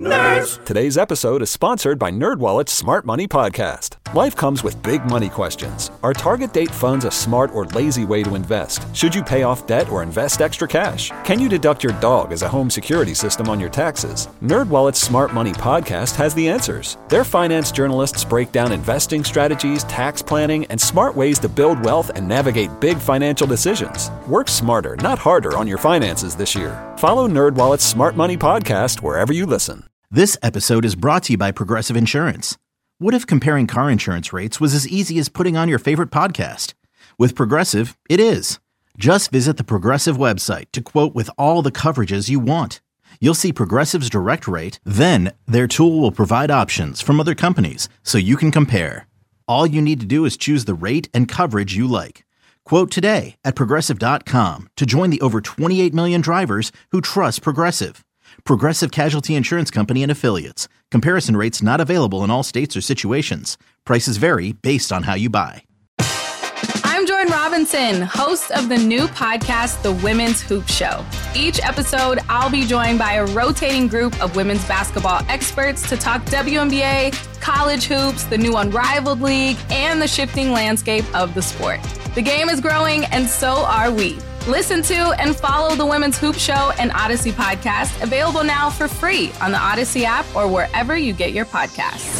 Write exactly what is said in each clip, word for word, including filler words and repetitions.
Nerds! Today's episode is sponsored by NerdWallet's Smart Money Podcast. Life comes with big money questions. Are target date funds a smart or lazy way to invest? Should you pay off debt or invest extra cash? Can you deduct your dog as a home security system on your taxes? NerdWallet's Smart Money Podcast has the answers. Their finance journalists break down investing strategies, tax planning, and smart ways to build wealth and navigate big financial decisions. Work smarter, not harder on your finances this year. Follow NerdWallet's Smart Money Podcast wherever you listen. This episode is brought to you by Progressive Insurance. What if comparing car insurance rates was as easy as putting on your favorite podcast? With Progressive, it is. Just visit the Progressive website to quote with all the coverages you want. You'll see Progressive's direct rate, then their tool will provide options from other companies so you can compare. All you need to do is choose the rate and coverage you like. Quote today at Progressive dot com to join the over twenty-eight million drivers who trust Progressive. Progressive Casualty Insurance Company and Affiliates. Comparison rates not available in all states or situations. Prices vary based on how you buy. I'm Jordan Robinson, host of the new podcast, The Women's Hoop Show. Each episode, I'll be joined by a rotating group of women's basketball experts to talk W N B A, college hoops, the new Unrivaled League, and the shifting landscape of the sport. The game is growing, and so are we. Listen to and follow the Women's Hoop Show and Odyssey podcast, available now for free on the Odyssey app or wherever you get your podcasts.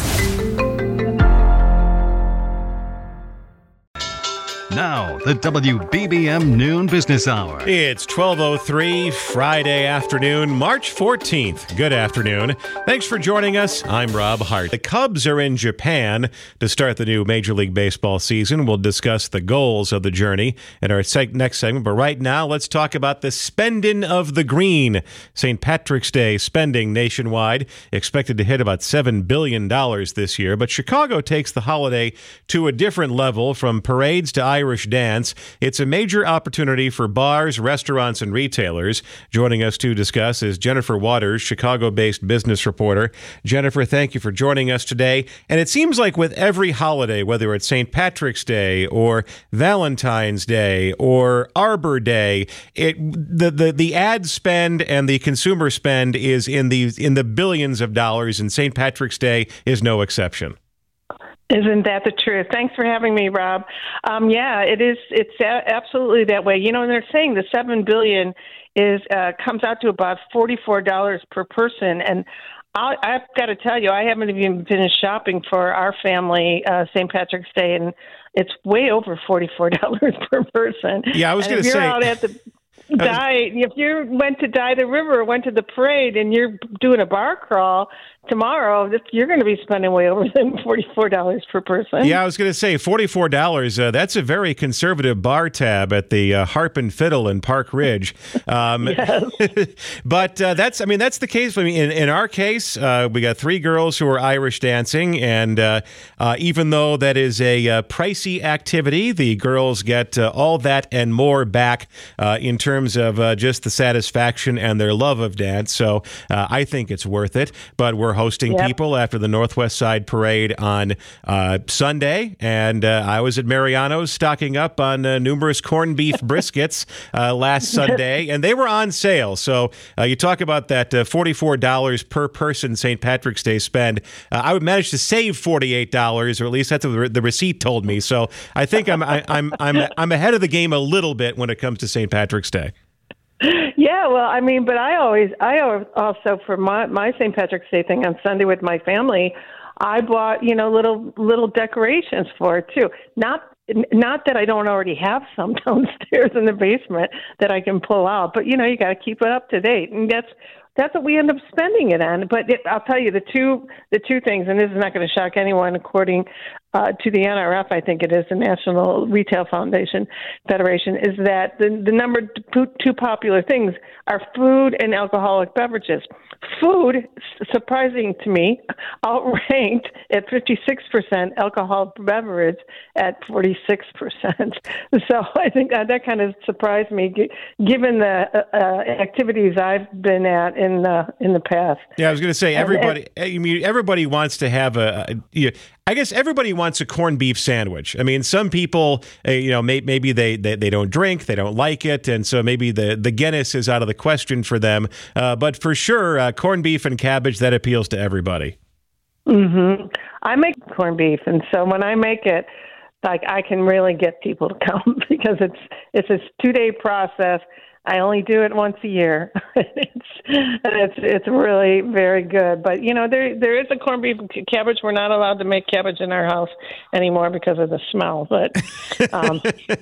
Now, the W B B M Noon Business Hour. It's twelve oh three, Friday afternoon, March fourteenth. Good afternoon. Thanks for joining us. I'm Rob Hart. The Cubs are in Japan to start the new Major League Baseball season. We'll discuss the goals of the journey in our seg- next segment. But right now, let's talk about the spending of the green. Saint Patrick's Day spending nationwide expected to hit about seven billion dollars this year. But Chicago takes the holiday to a different level, from parades to Irish dance. It's a major opportunity for bars, restaurants, and retailers. Joining us to discuss is Jennifer Waters, Chicago-based business reporter. Jennifer, thank you for joining us today. And it seems like with every holiday, whether it's Saint Patrick's Day or Valentine's Day or Arbor Day, it the the, the ad spend and the consumer spend is in the in the billions of dollars, and Saint Patrick's Day is no exception. Isn't that the truth? Thanks for having me, Rob. Um, yeah, it is. It's a- absolutely that way. You know, and they're saying the seven billion dollars is uh, comes out to about forty-four dollars per person. And I, I've got to tell you, I haven't even finished shopping for our family uh, Saint Patrick's Day, and it's way over forty-four dollars per person. Yeah, I was going to say. You're out at the Dye, if you went to Dye the River or went to the parade and you're doing a bar crawl tomorrow, this, you're going to be spending way over than forty-four dollars per person. Yeah, I was going to say forty-four dollars. Uh, that's a very conservative bar tab at the uh, Harp and Fiddle in Park Ridge. Um, yes. But uh, that's, I mean, that's the case. I mean, in, in our case, uh, we got three girls who are Irish dancing. And uh, uh, even though that is a uh, pricey activity, the girls get uh, all that and more back uh, in terms of uh, just the satisfaction and their love of dance. So uh, I think it's worth it. But we're hosting yep. people after the Northwest Side Parade on uh, Sunday, and uh, I was at Mariano's stocking up on uh, numerous corned beef briskets uh, last Sunday, and they were on sale. So uh, you talk about that uh, forty-four dollars per person Saint Patrick's Day spend. Uh, I would manage to save forty-eight dollars, or at least that's what the receipt told me. So I think I'm I, I'm I'm I'm ahead of the game a little bit when it comes to Saint Patrick's Day. Yeah, well, I mean, but I always, I also, for my, my Saint Patrick's Day thing on Sunday with my family, I bought, you know, little little decorations for it too. Not not that I don't already have some downstairs in the basement that I can pull out, but you know, you got to keep it up to date, and that's that's what we end up spending it on. But it, I'll tell you the two the two things, and this is not going to shock anyone, according uh, to the N R F, I think it is, the National Retail Foundation Federation, is that the, the number two, two popular things are food and alcoholic beverages. Food, surprising to me, outranked at fifty-six percent, alcohol beverage at forty-six percent. So I think that, that kind of surprised me, given the uh, activities I've been at in the in the past. Yeah, I was going to say everybody. And, and, I mean, everybody wants to have a, a you know, I guess everybody wants a corned beef sandwich. I mean, some people, uh, you know, may, maybe they, they they don't drink, they don't like it, and so maybe the, the Guinness is out of the question for them. Uh, but for sure, uh, corned beef and cabbage, that appeals to everybody. Mm-hmm. I make corned beef, and so when I make it, like I can really get people to come because it's it's a two-day process. I only do it once a year. it's it's it's really very good. But you know, there there is a corned beef cabbage. We're not allowed to make cabbage in our house anymore because of the smell. But um,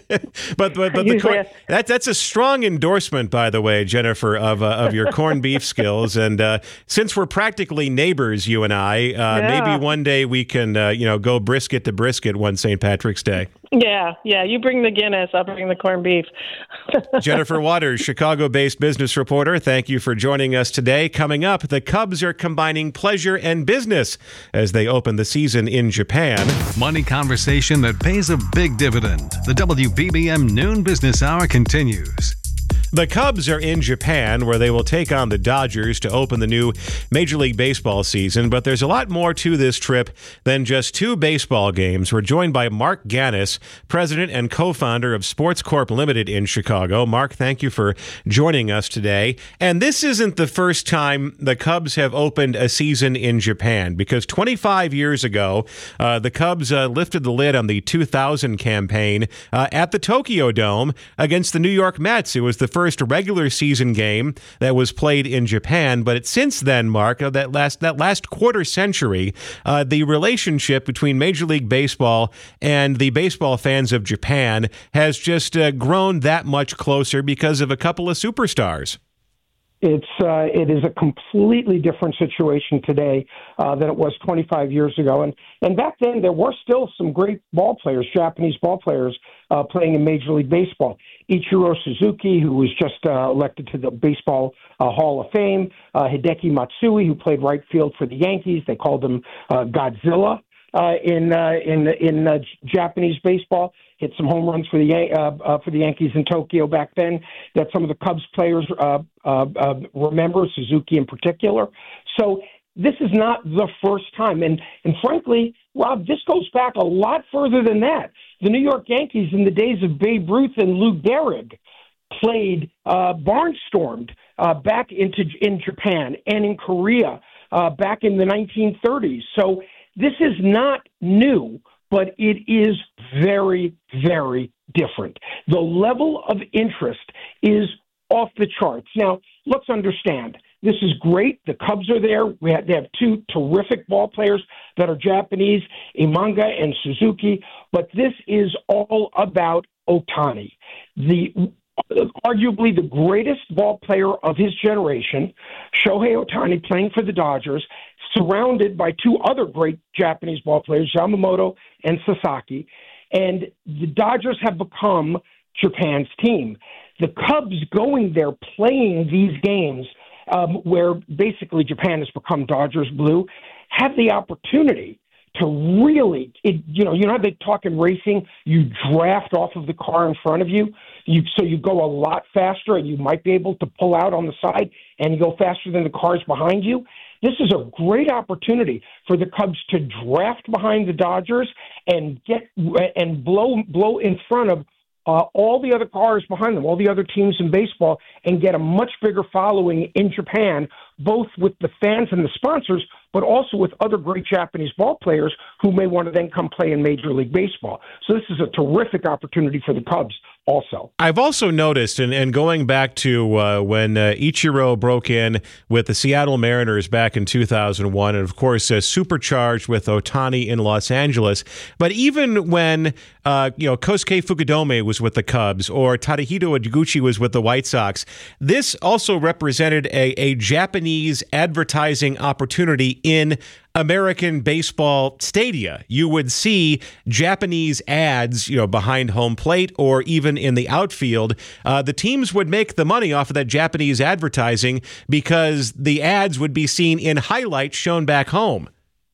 but but, but the corn, that that's a strong endorsement, by the way, Jennifer, of uh, of your corned beef skills. And uh, since we're practically neighbors, you and I, uh, yeah. maybe one day we can uh, you know go brisket to brisket one Saint Patrick's Day. Yeah, yeah. You bring the Guinness, I'll bring the corned beef. Jennifer Waters, Chicago-based business reporter, thank you for joining us today. Coming up, the Cubs are combining pleasure and business as they open the season in Japan. Money conversation that pays a big dividend. The W B B M Noon Business Hour continues. The Cubs are in Japan, where they will take on the Dodgers to open the new Major League Baseball season. But there's a lot more to this trip than just two baseball games. We're joined by Mark Gannis, president and co-founder of Sports Corp Limited in Chicago. Mark, thank you for joining us today. And this isn't the first time the Cubs have opened a season in Japan, because twenty-five years ago, uh, the Cubs uh, lifted the lid on the two thousand campaign uh, at the Tokyo Dome against the New York Mets. It was the first first regular season game that was played in Japan. But since then, Mark, that last that last quarter century, uh, the relationship between Major League Baseball and the baseball fans of Japan has just uh, grown that much closer because of a couple of superstars. It's uh, it is a completely different situation today uh, than it was twenty-five years ago, and and back then there were still some great ball players, Japanese ball players, uh, playing in Major League Baseball. Ichiro Suzuki, who was just uh, elected to the Baseball uh, Hall of Fame, uh, Hideki Matsui, who played right field for the Yankees. They called him uh, Godzilla uh, in uh, in in uh, Japanese baseball. Hit some home runs for the uh, uh, for the Yankees in Tokyo back then that some of the Cubs players uh, uh, uh, remember, Suzuki in particular. So this is not the first time. And, and frankly, Rob, this goes back a lot further than that. The New York Yankees in the days of Babe Ruth and Lou Gehrig played uh, barnstormed uh, back into in Japan and in Korea uh, back in the nineteen thirties. So this is not new, but it is very, very different. The level of interest is off the charts. Now, let's understand, this is great. The Cubs are there. We have, they have two terrific ball players that are Japanese, Imanga and Suzuki, but this is all about Ohtani, the arguably the greatest ball player of his generation, Shohei Ohtani, playing for the Dodgers, surrounded by two other great Japanese ball players, Yamamoto and Sasaki. And the Dodgers have become Japan's team. The Cubs going there playing these games um, where basically Japan has become Dodgers blue have the opportunity to really, it, you know, you know how they talk in racing, you draft off of the car in front of you, you so you go a lot faster and you might be able to pull out on the side and you go faster than the cars behind you. This is a great opportunity for the Cubs to draft behind the Dodgers and get and blow blow in front of uh, all the other cars behind them, all the other teams in baseball, and get a much bigger following in Japan, both with the fans and the sponsors, but also with other great Japanese ball players who may want to then come play in Major League Baseball. So this is a terrific opportunity for the Cubs also. I've also noticed, and, and going back to uh, when uh, Ichiro broke in with the Seattle Mariners back in two thousand one, and of course uh, supercharged with Ohtani in Los Angeles, but even when uh, you know Kosuke Fukudome was with the Cubs or Tadahito Iguchi was with the White Sox, this also represented a, a Japanese advertising opportunity in American baseball stadia. You would see Japanese ads, you know, behind home plate or even in the outfield. Uh, the teams would make the money off of that Japanese advertising because the ads would be seen in highlights shown back home.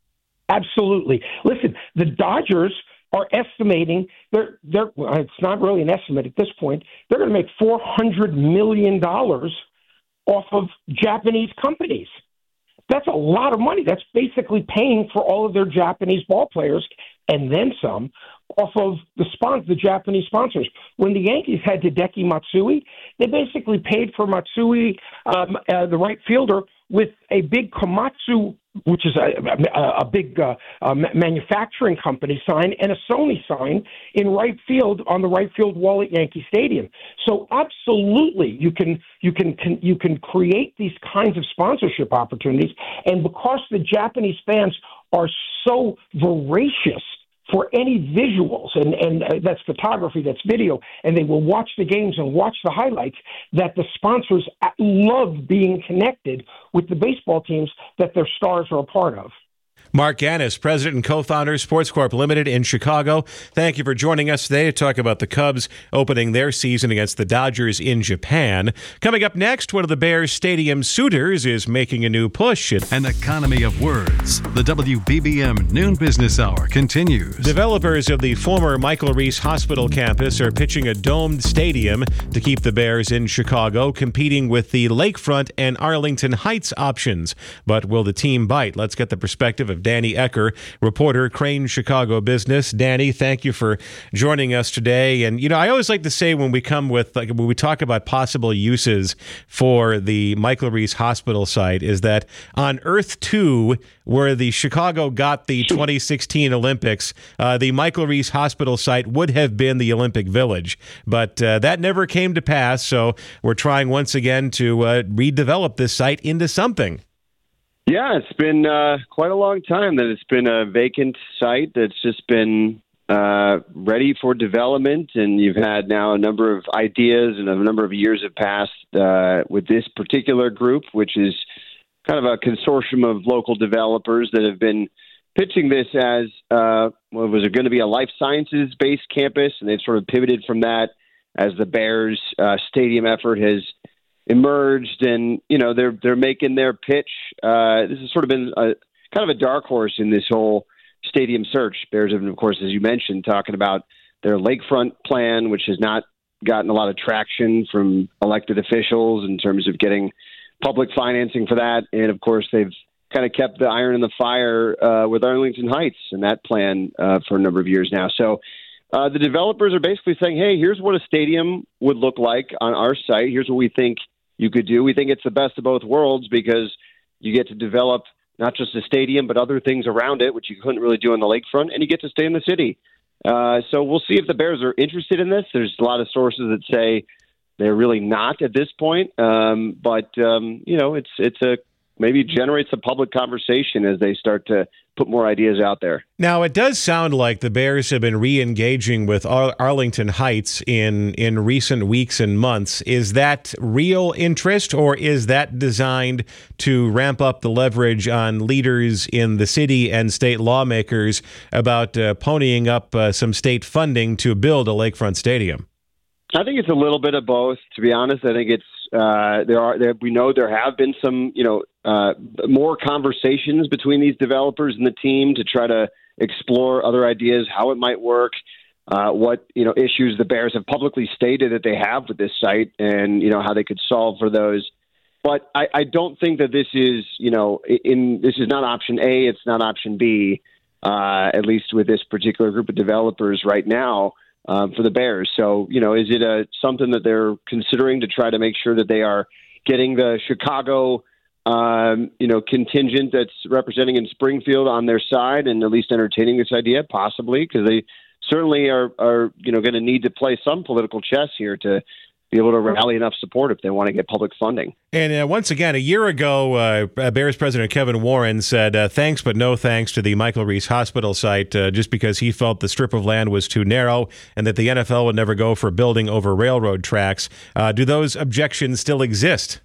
Absolutely. Listen, the Dodgers are estimating they're they're well, it's not really an estimate at this point. They're going to make four hundred million dollars off of Japanese companies. That's a lot of money. That's basically paying for all of their Japanese ball players and then some off of the spons- the Japanese sponsors. When the Yankees had Hideki Matsui, they basically paid for Matsui, um, uh, the right fielder, with a big Komatsu, which is a, a, a big uh, uh, manufacturing company sign, and a Sony sign in right field on the right field wall at Yankee Stadium. So absolutely, you can you can, can you can create these kinds of sponsorship opportunities, and because the Japanese fans are so voracious for any visuals, and, and uh, that's photography, that's video, and they will watch the games and watch the highlights, that the sponsors love being connected with the baseball teams that their stars are a part of. Mark Gannis, president and co-founder of Sports Corp Limited in Chicago. Thank you for joining us today to talk about the Cubs opening their season against the Dodgers in Japan. Coming up next, one of the Bears stadium suitors is making a new push. An economy of words. The W B B M Noon Business Hour continues. Developers of the former Michael Reese Hospital campus are pitching a domed stadium to keep the Bears in Chicago, competing with the Lakefront and Arlington Heights options. But will the team bite? Let's get the perspective of Danny Ecker, reporter, Crane Chicago Business. Danny, thank you for joining us today. And, you know, I always like to say when we come with, like, when we talk about possible uses for the Michael Reese Hospital site, is that on Earth two, where the Chicago got the twenty sixteen Olympics, uh, the Michael Reese Hospital site would have been the Olympic Village. But uh, that never came to pass, so we're trying once again to uh, redevelop this site into something. Yeah, it's been uh, quite a long time that it's been a vacant site that's just been uh, ready for development, and you've had now a number of ideas and a number of years have passed uh, with this particular group, which is kind of a consortium of local developers that have been pitching this as, uh, well, was it going to be a life sciences-based campus, and they've sort of pivoted from that as the Bears uh, stadium effort has emerged, and you know they're they're making their pitch. Uh, this has sort of been a kind of a dark horse in this whole stadium search. Bears have, of course, as you mentioned, talking about their lakefront plan, which has not gotten a lot of traction from elected officials in terms of getting public financing for that, and of course they've kind of kept the iron in the fire uh, with Arlington Heights and that plan uh, for a number of years now. So. Uh, the developers are basically saying, hey, here's what a stadium would look like on our site. Here's what we think you could do. We think it's the best of both worlds because you get to develop not just a stadium, but other things around it, which you couldn't really do on the lakefront, and you get to stay in the city. Uh, so we'll see if the Bears are interested in this. There's a lot of sources that say they're really not at this point. Um, but, um, you know, it's it's a maybe generates a public conversation as they start to put more ideas out there. Now, it does sound like the Bears have been re-engaging with Ar- Arlington Heights in, in recent weeks and months. Is that real interest, or is that designed to ramp up the leverage on leaders in the city and state lawmakers about uh, ponying up uh, some state funding to build a lakefront stadium? I think it's a little bit of both, to be honest. I think it's uh, there are there, we know there have been some, you know, uh, more conversations between these developers and the team to try to explore other ideas, how it might work, uh, what, you know, issues the Bears have publicly stated that they have with this site, and, you know, how they could solve for those. But I, I don't think that this is, you know, in this is not option A, it's not option B, uh, at least with this particular group of developers right now. Um, for the Bears. So, you know, is it a, something that they're considering to try to make sure that they are getting the Chicago, um, you know, contingent that's representing in Springfield on their side and at least entertaining this idea? Possibly, because they certainly are, are you know, going to need to play some political chess here to be able to rally enough support if they want to get public funding. And uh, once again, a year ago, uh, Bears President Kevin Warren said uh, thanks but no thanks to the Michael Reese Hospital site uh, just because he felt the strip of land was too narrow and that the N F L would never go for building over railroad tracks. Uh, do those objections still exist?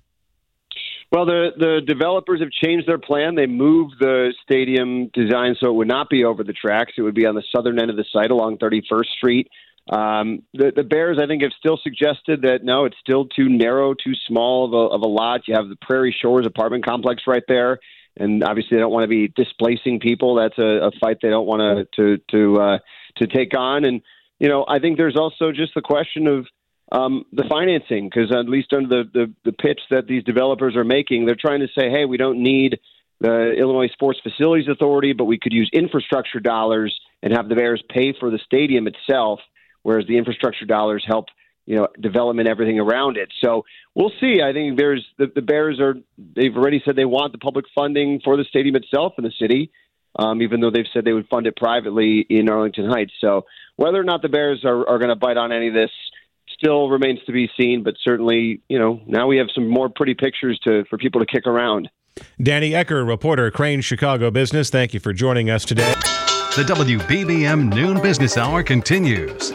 Well, the, the developers have changed their plan. They moved the stadium design so it would not be over the tracks. It would be on the southern end of the site along thirty-first Street. Um, the, the Bears, I think, have still suggested that, no, it's still too narrow, too small of a, of a lot. You have the Prairie Shores apartment complex right there, and obviously they don't want to be displacing people. That's a, a fight they don't want to to to, uh, to take on. And, you know, I think there's also just the question of um, the financing, because at least under the, the, the pitch that these developers are making, they're trying to say, hey, we don't need the Illinois Sports Facilities Authority, but we could use infrastructure dollars and have the Bears pay for the stadium itself, whereas the infrastructure dollars help, you know, development, everything around it. So we'll see. I think there's the, the Bears are, they've already said they want the public funding for the stadium itself in the city, um, even though they've said they would fund it privately in Arlington Heights. So whether or not the Bears are, are going to bite on any of this still remains to be seen, but certainly, you know, now we have some more pretty pictures to for people to kick around. Danny Ecker, reporter, Crane Chicago Business. Thank you for joining us today. The W B B M Noon Business Hour continues.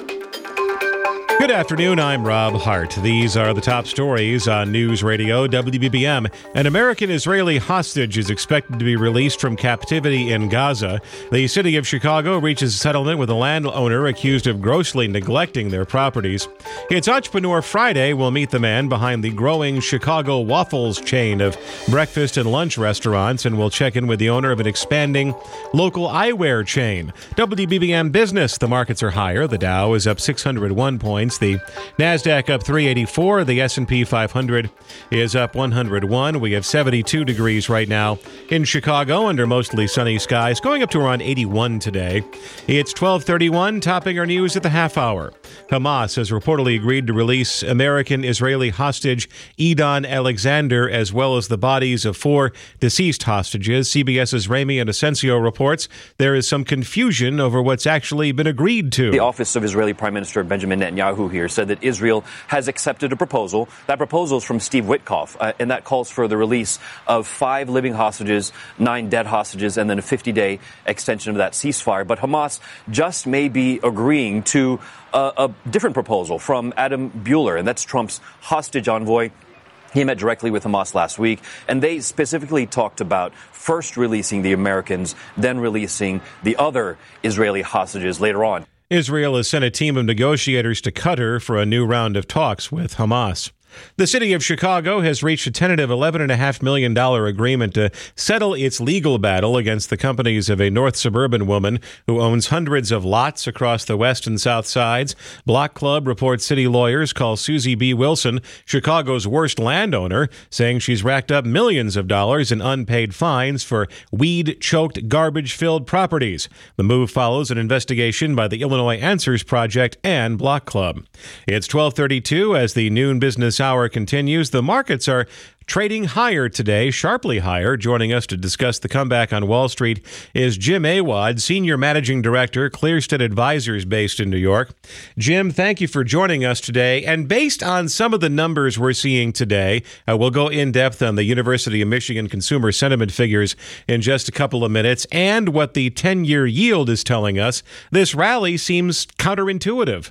Good afternoon, I'm Rob Hart. These are the top stories on News Radio W B B M. An American-Israeli hostage is expected to be released from captivity in Gaza. The city of Chicago reaches a settlement with a landowner accused of grossly neglecting their properties. It's Entrepreneur Friday. We'll meet the man behind the growing Chicago Waffles chain of breakfast and lunch restaurants, and we'll check in with the owner of an expanding local eyewear chain. W B B M Business, the markets are higher. The Dow is up six hundred one points. The NASDAQ up three eighty-four. The S and P five hundred is up one hundred one. We have seventy-two degrees right now in Chicago under mostly sunny skies, going up to around eighty-one today. It's twelve thirty-one, topping our news at the half hour. Hamas has reportedly agreed to release American-Israeli hostage Edon Alexander, as well as the bodies of four deceased hostages. CBS's Rami Inocencio reports there is some confusion over what's actually been agreed to. The office of Israeli Prime Minister Benjamin Netanyahu here said that Israel has accepted a proposal. That proposal is from Steve Witkoff, uh, and that calls for the release of five living hostages, nine dead hostages, and then a fifty-day extension of that ceasefire. But Hamas just may be agreeing to a, a different proposal from Adam Buehler, and that's Trump's hostage envoy. He met directly with Hamas last week, and they specifically talked about first releasing the Americans, then releasing the other Israeli hostages later on. Israel has sent a team of negotiators to Qatar for a new round of talks with Hamas. The city of Chicago has reached a tentative eleven point five million dollars agreement to settle its legal battle against the companies of a North Suburban woman who owns hundreds of lots across the west and south sides. Block Club reports city lawyers call Susie B. Wilson Chicago's worst landowner, saying she's racked up millions of dollars in unpaid fines for weed-choked, garbage-filled properties. The move follows an investigation by the Illinois Answers Project and Block Club. It's twelve thirty-two as the noon business hour continues. The markets are trading higher today, sharply higher. Joining us to discuss the comeback on Wall Street is Jim Awad, Senior Managing Director, Clearstead Advisors based in New York. Jim, thank you for joining us today. And based on some of the numbers we're seeing today, uh, we'll go in depth on the University of Michigan consumer sentiment figures in just a couple of minutes, and what the ten-year yield is telling us. This rally seems counterintuitive.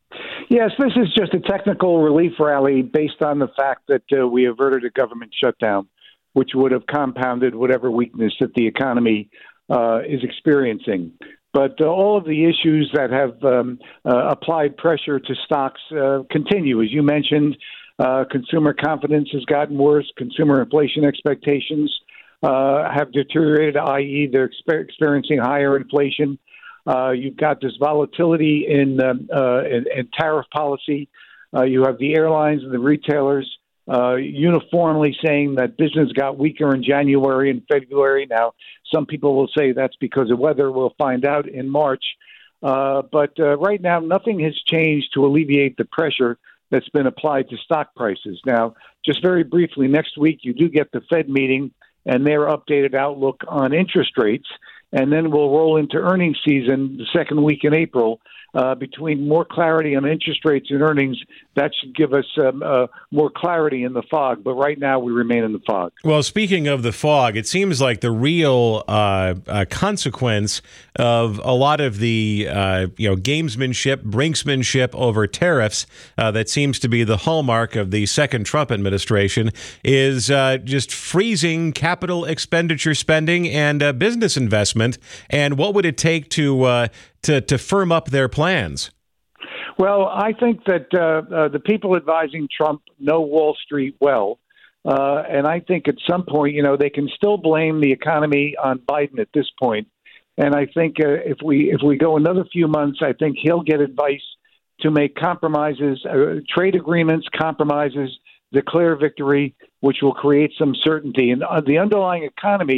Yes, this is just a technical relief rally based on the fact that uh, we averted a government shutdown, which would have compounded whatever weakness that the economy uh, is experiencing. But uh, all of the issues that have um, uh, applied pressure to stocks uh, continue. As you mentioned, uh, consumer confidence has gotten worse. Consumer inflation expectations uh, have deteriorated, that is they're exper- experiencing higher inflation. Uh, you've got this volatility in, um, uh, in, in tariff policy. Uh, you have the airlines and the retailers uh, uniformly saying that business got weaker in January and February. Now, some people will say that's because of weather. We'll find out in March. Uh, but uh, right now, nothing has changed to alleviate the pressure that's been applied to stock prices. Now, just very briefly, next week you do get the Fed meeting and their updated outlook on interest rates. And then we'll roll into earnings season the second week in April. Uh, between more clarity on interest rates and earnings, that should give us um, uh, more clarity in the fog. But right now, we remain in the fog. Well, speaking of the fog, it seems like the real uh, uh, consequence of a lot of the uh, you know gamesmanship, brinksmanship over tariffs uh, that seems to be the hallmark of the second Trump administration is uh, just freezing capital expenditure spending and uh, business investment. And what would it take to uh, to to firm up their plans? Well, I think that uh, uh, the people advising Trump know Wall Street well. Uh, and I think at some point, you know, they can still blame the economy on Biden at this point. And I think uh, if we if we go another few months, I think he'll get advice to make compromises, uh, trade agreements, compromises, declare victory, which will create some certainty. And uh, the underlying economy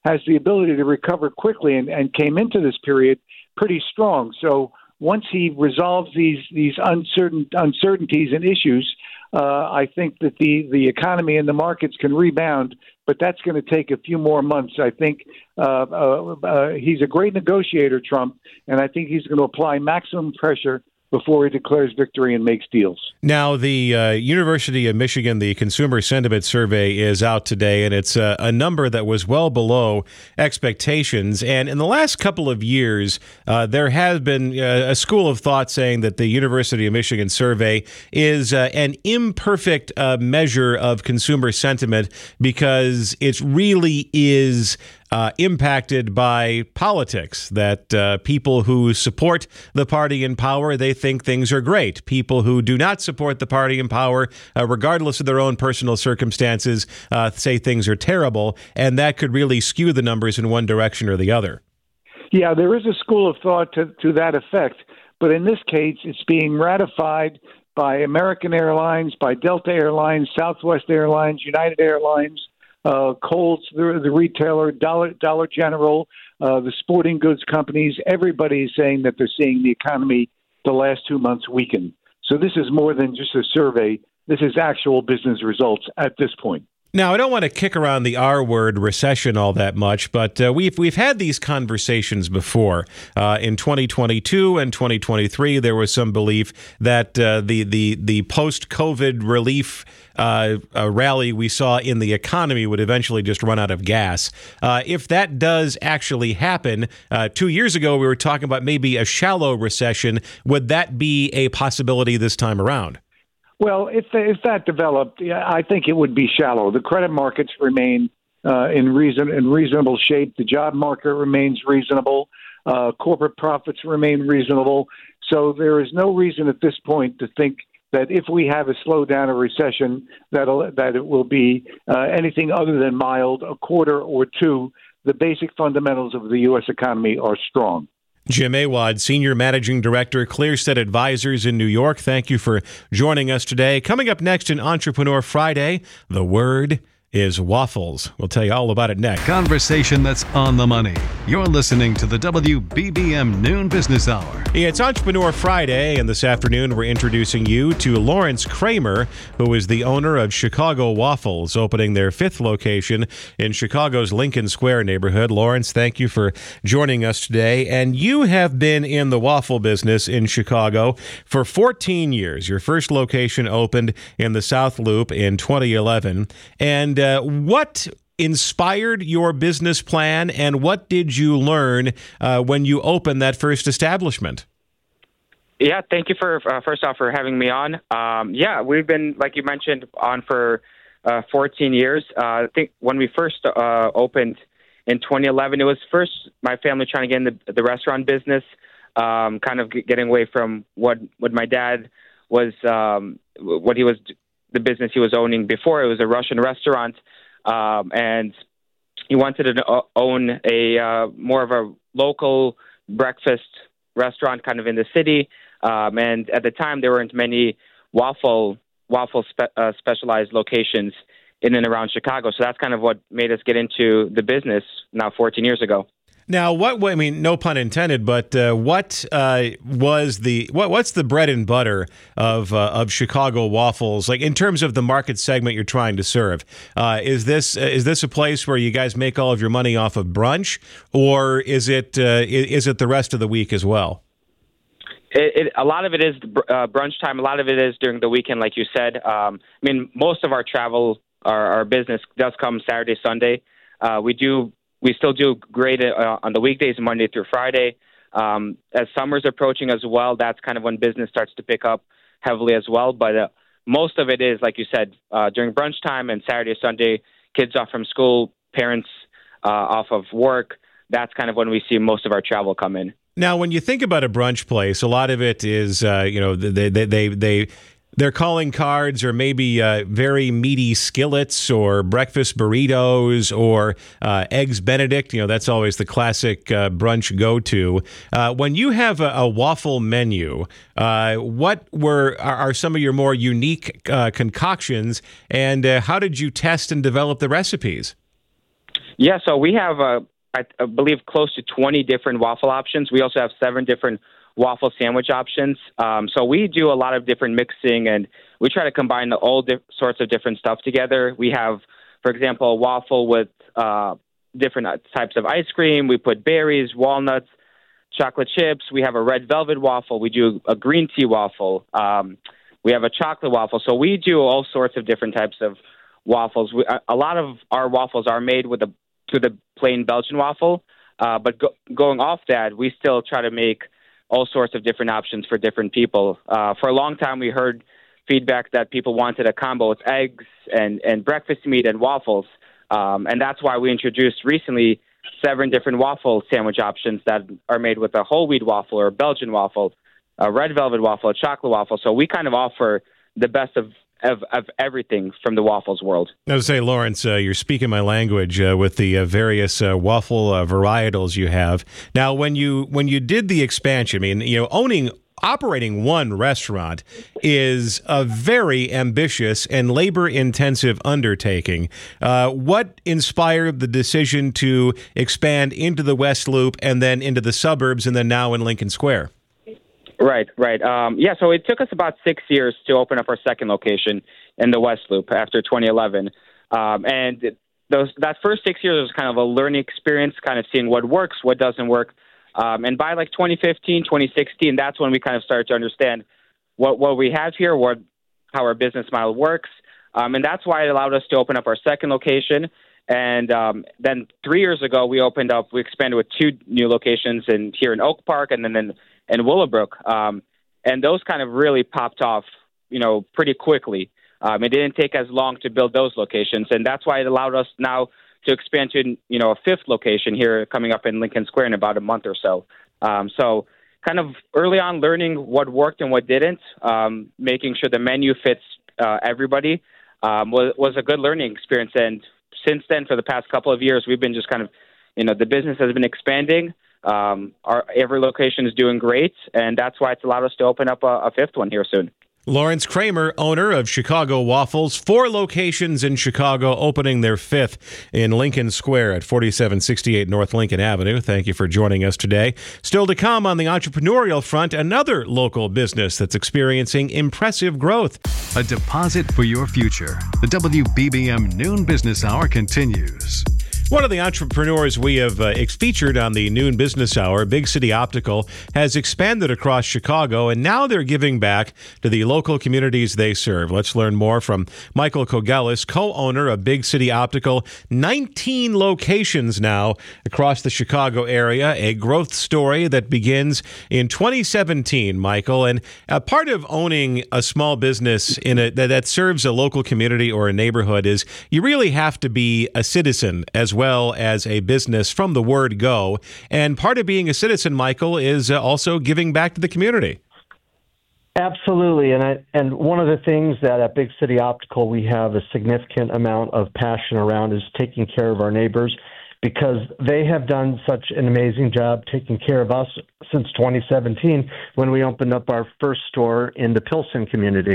has the ability to recover quickly and, and came into this period pretty strong. So once he resolves these these uncertain uncertainties and issues, uh, I think that the, the economy and the markets can rebound, but that's going to take a few more months. I think uh, uh, uh, he's a great negotiator, Trump, and I think he's going to apply maximum pressure before he declares victory and makes deals. Now, the uh, University of Michigan, the Consumer Sentiment Survey is out today, and it's uh, a number that was well below expectations. And in the last couple of years, uh, there has been uh, a school of thought saying that the University of Michigan survey is uh, an imperfect uh, measure of consumer sentiment because it really is Uh, impacted by politics, that uh, people who support the party in power, they think things are great. People who do not support the party in power, uh, regardless of their own personal circumstances, uh, say things are terrible, and that could really skew the numbers in one direction or the other. Yeah, there is a school of thought to, to that effect, but in this case, it's being ratified by American Airlines, by Delta Airlines, Southwest Airlines, United Airlines, Uh, Kohl's, the, the retailer, Dollar, Dollar General, uh, the sporting goods companies. Everybody is saying that they're seeing the economy the last two months weaken. So this is more than just a survey. This is actual business results at this point. Now, I don't want to kick around the R word, recession, all that much, but uh, we've we've had these conversations before. Uh, in twenty twenty-two and twenty twenty-three, there was some belief that uh, the the the post-COVID relief uh, uh, rally we saw in the economy would eventually just run out of gas. Uh, if that does actually happen, uh, two years ago we were talking about maybe a shallow recession. Would that be a possibility this time around? Well, if if that developed, yeah, I think it would be shallow. The credit markets remain uh, in reason in reasonable shape. The job market remains reasonable. Uh, corporate profits remain reasonable. So there is no reason at this point to think that if we have a slowdown or recession, that'll, that it will be uh, anything other than mild, a quarter or two. The basic fundamentals of the U S economy are strong. Jim Awad, Senior Managing Director, ClearSet Advisors in New York. Thank you for joining us today. Coming up next in Entrepreneur Friday, the word is waffles. We'll tell you all about it next. Conversation that's on the money. You're listening to the W B B M Noon Business Hour. Yeah, it's Entrepreneur Friday, and this afternoon we're introducing you to Lawrence Kramer, who is the owner of Chicago Waffles, opening their fifth location in Chicago's Lincoln Square neighborhood. Lawrence, thank you for joining us today. And you have been in the waffle business in Chicago for fourteen years. Your first location opened in the South Loop in twenty eleven. And Uh, what inspired your business plan, and what did you learn uh, when you opened that first establishment? Yeah, thank you for uh, first off for having me on. Um, yeah, we've been, like you mentioned, on for uh, fourteen years. Uh, I think when we first uh, opened in twenty eleven, it was first my family trying to get in the, the restaurant business, um, kind of getting away from what what my dad was, um, what he was. the business he was owning before. It was a Russian restaurant, um, and he wanted to own a uh, more of a local breakfast restaurant kind of in the city. Um, and at the time, there weren't many waffle waffle spe- uh, specialized locations in and around Chicago. So that's kind of what made us get into the business now fourteen years ago. Now, what I mean, no pun intended, but uh, what uh, was the what? What's the bread and butter of uh, of Chicago waffles? Like in terms of the market segment you're trying to serve, uh, is this uh, is this a place where you guys make all of your money off of brunch, or is it uh, is it the rest of the week as well? It, it, a lot of it is uh, brunch time. A lot of it is during the weekend, like you said. Um, I mean, most of our travel, our, our business does come Saturday, Sunday. Uh, we do. We still do great uh, on the weekdays, Monday through Friday. Um, as summer's approaching as well, that's kind of when business starts to pick up heavily as well. But uh, most of it is, like you said, uh, during brunch time and Saturday, Sunday, kids off from school, parents uh, off of work. That's kind of when we see most of our travel come in. Now, when you think about a brunch place, a lot of it is, uh, you know, they they they. they Their calling cards are maybe uh, very meaty skillets or breakfast burritos or uh, eggs Benedict. You know, that's always the classic uh, brunch go-to. Uh, when you have a, a waffle menu, uh, what were are, are some of your more unique uh, concoctions, and uh, how did you test and develop the recipes? Yeah, so we have, uh, I, I believe, close to twenty different waffle options. We also have seven different waffle sandwich options. Um, so we do a lot of different mixing, and we try to combine the all di- sorts of different stuff together. We have, for example, a waffle with uh, different types of ice cream. We put berries, walnuts, chocolate chips. We have a red velvet waffle. We do a green tea waffle. Um, we have a chocolate waffle. So we do all sorts of different types of waffles. We, a, a lot of our waffles are made with a to the plain Belgian waffle, uh, but go, going off that, we still try to make all sorts of different options for different people. Uh, for a long time, we heard feedback that people wanted a combo with eggs and, and breakfast meat and waffles, um, and that's why we introduced recently seven different waffle sandwich options that are made with a whole wheat waffle or a Belgian waffle, a red velvet waffle, a chocolate waffle. So we kind of offer the best of Of, of everything from the waffles world. I was say, Lawrence, uh, you're speaking my language uh, with the uh, various uh, waffle uh, varietals you have. Now, when you when you did the expansion, I mean, you know, owning operating one restaurant is a very ambitious and labor-intensive undertaking. Uh, what inspired the decision to expand into the West Loop and then into the suburbs and then now in Lincoln Square? Right, right. Um, yeah, so it took us about six years to open up our second location in the West Loop after twenty eleven. Um, and those that first six years was kind of a learning experience, kind of seeing what works, what doesn't work. Um, and by like twenty fifteen, twenty sixteen, that's when we kind of started to understand what, what we have here, what how our business model works. Um, and that's why it allowed us to open up our second location. And um, then three years ago, we opened up, we expanded with two new locations in here in Oak Park and then in and Willowbrook, um, and those kind of really popped off, you know, pretty quickly. Um, it didn't take as long to build those locations, and that's why it allowed us now to expand to, you know, a fifth location here coming up in Lincoln Square in about a month or so. Um, so kind of early on learning what worked and what didn't, um, making sure the menu fits uh, everybody um, was, was a good learning experience. And since then, for the past couple of years, we've been just kind of, you know, the business has been expanding. Um, our every location is doing great, and that's why it's allowed us to open up a, a fifth one here soon. Lawrence Kramer, owner of Chicago Waffles, four locations in Chicago, opening their fifth in Lincoln Square at forty-seven sixty-eight North Lincoln Avenue. Thank you for joining us today. Still to come on the entrepreneurial front, another local business that's experiencing impressive growth. A deposit for your future. The W B B M Noon Business Hour continues. One of the entrepreneurs we have uh, featured on the Noon Business Hour, Big City Optical, has expanded across Chicago, and now they're giving back to the local communities they serve. Let's learn more from Michael Kogelis, co-owner of Big City Optical. nineteen locations now across the Chicago area, a growth story that begins in twenty seventeen, Michael. And a part of owning a small business in a, that, that serves a local community or a neighborhood is you really have to be a citizen as well. well as a business from the word go. And part of being a citizen, Michael, is uh, also giving back to the community. Absolutely. And I, and one of the things that at Big City Optical we have a significant amount of passion around is taking care of our neighbors, because they have done such an amazing job taking care of us since twenty seventeen when we opened up our first store in the Pilsen community.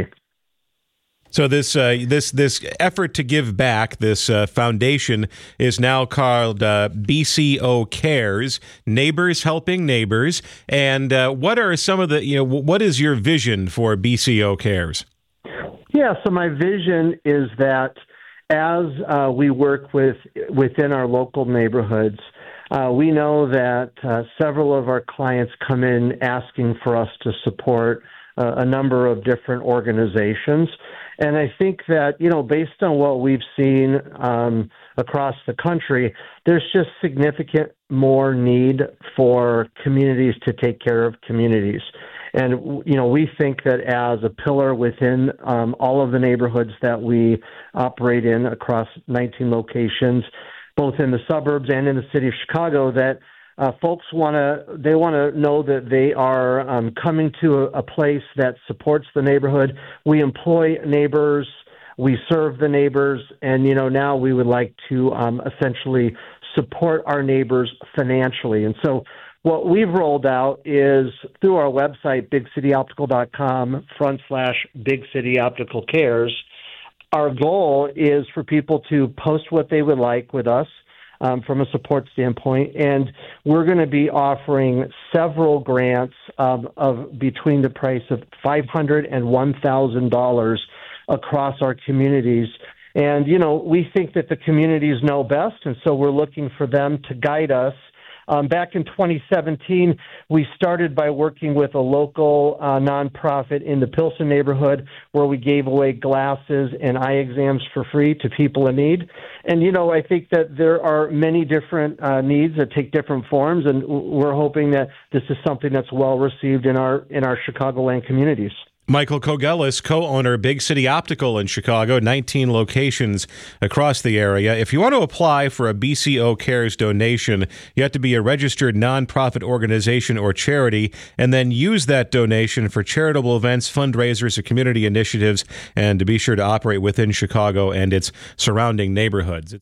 So this uh, this this effort to give back, this uh, foundation is now called uh, B C O Cares, Neighbors Helping Neighbors. And uh, what are some of the, you know, what is your vision for B C O Cares? Yeah, so my vision is that as uh, we work with within our local neighborhoods, uh, we know that uh, several of our clients come in asking for us to support uh, a number of different organizations. And I think that, you know, based on what we've seen um, across the country, there's just significant more need for communities to take care of communities. And, you know, we think that as a pillar within um, all of the neighborhoods that we operate in across nineteen locations, both in the suburbs and in the city of Chicago, that Uh, folks want to, they want to know that they are um, coming to a, a place that supports the neighborhood. We employ neighbors, we serve the neighbors, and, you know, now we would like to um, essentially support our neighbors financially. And so what we've rolled out is through our website, big city optical dot com front slash Big City Optical Cares. Our goal is for people to post what they would like with us. um, from a support standpoint. And we're going to be offering several grants of, of between the price of five hundred dollars and one thousand dollars across our communities. And, you know, we think that the communities know best, and so we're looking for them to guide us. Um, back in twenty seventeen, we started by working with a local uh, nonprofit in the Pilsen neighborhood where we gave away glasses and eye exams for free to people in need. And, you know, I think that there are many different uh, needs that take different forms, and we're hoping that this is something that's well received in our in our Chicagoland communities. Michael Kogelis, co-owner Big City Optical in Chicago, nineteen locations across the area. If you want to apply for a B C O Cares donation, you have to be a registered nonprofit organization or charity, and then use that donation for charitable events, fundraisers, or community initiatives, and to be sure to operate within Chicago and its surrounding neighborhoods.